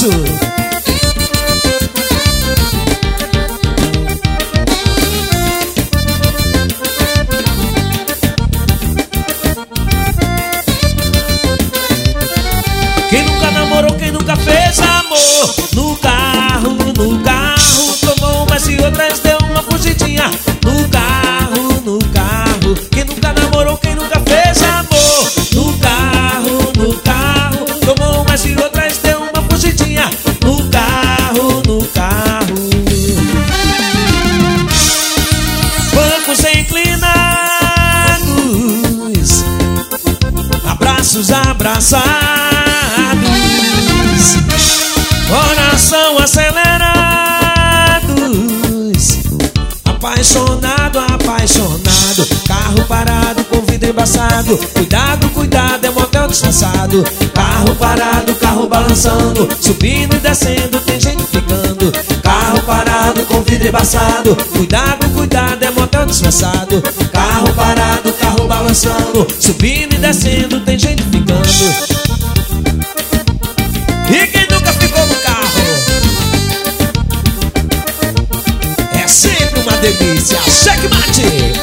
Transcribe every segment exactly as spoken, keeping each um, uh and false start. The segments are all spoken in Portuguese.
abraço. Quem nunca namorou, quem nunca fez amor no carro, no carro, tomou umas e outras, deu uma fugidinha no carro, no carro. Quem nunca namorou, quem nunca fez amor no carro, no carro, tomou umas e outras, deu uma fugidinha no carro, no carro. Bancos inclinados, abraços abraçados, coração acelerados, apaixonado, apaixonado, carro parado com vidro embaçado, cuidado, cuidado, é motel disfarçado. Carro parado, carro balançando, subindo e descendo, tem gente ficando. Carro parado com vidro embaçado, cuidado, cuidado, é motel disfarçado. Carro parado, carro balançando, subindo e descendo, tem gente ficando. E quem nunca ficou no carro? É sempre uma delícia. Checkmate!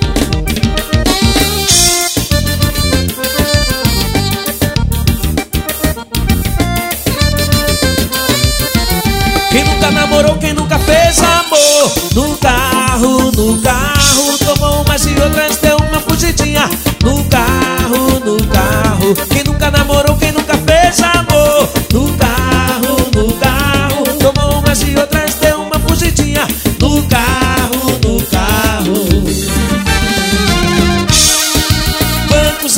Quem nunca namorou, quem nunca fez amor no carro, no carro, tomou umas e outras, deu uma fugidinha no carro, no carro. Quem nunca namorou, quem nunca fez amor no carro, no carro, tomou umas e outras, deu uma fugidinha no carro, no carro. Bancos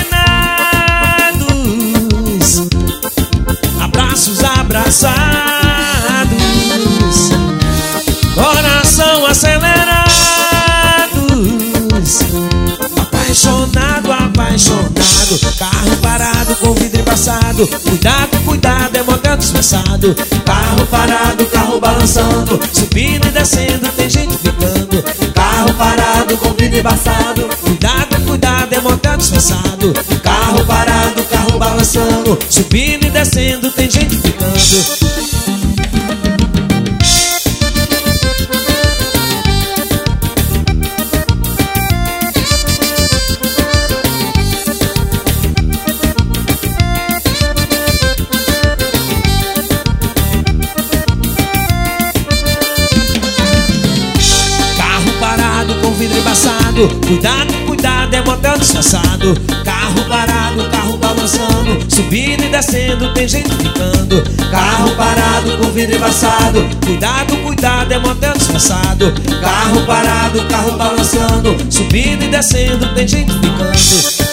inclinados, abraços abraçados, coração acelerados, apaixonado, apaixonado, carro parado com vidro embaçado, cuidado, cuidado, é motel disfarçado. Carro parado, carro balançando, subindo e descendo, tem gente ficando. Carro parado com vidro embaçado, cuidado, cuidado, é motel disfarçado. Carro parado, carro balançando, subindo e descendo, tem gente ficando. Cuidado, cuidado, é motel disfarçado. Carro parado, carro balançando, subindo e descendo, tem gente ficando. Carro parado com vidro embaçado, cuidado, cuidado, é motel disfarçado. Carro parado, carro balançando, subindo e descendo, tem gente ficando.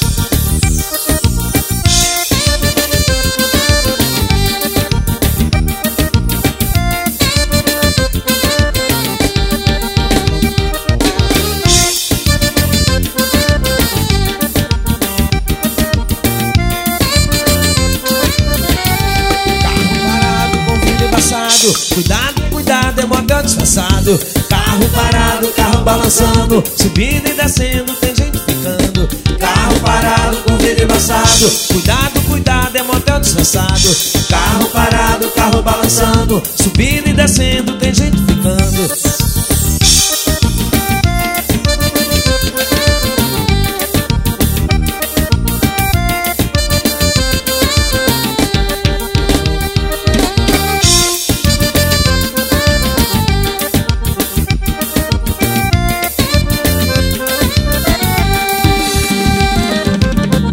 Cuidado, cuidado, é motel disfarçado. Carro parado, carro balançando, subindo e descendo, tem gente ficando. Carro parado com vidro embaçado, cuidado, cuidado, é motel disfarçado. Carro parado, carro balançando, subindo e descendo, tem gente ficando.